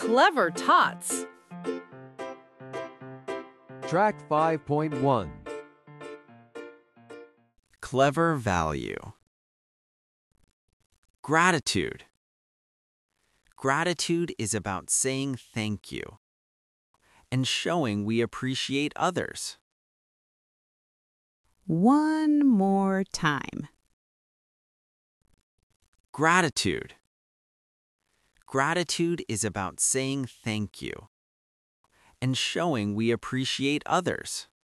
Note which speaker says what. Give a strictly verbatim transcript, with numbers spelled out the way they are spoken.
Speaker 1: Clever tots.
Speaker 2: Track five point one.
Speaker 3: Clever value. Gratitude. Gratitude is about saying thank you and showing we appreciate others.
Speaker 4: One more time.
Speaker 3: Gratitude. Gratitude is about saying thank you and showing we appreciate others.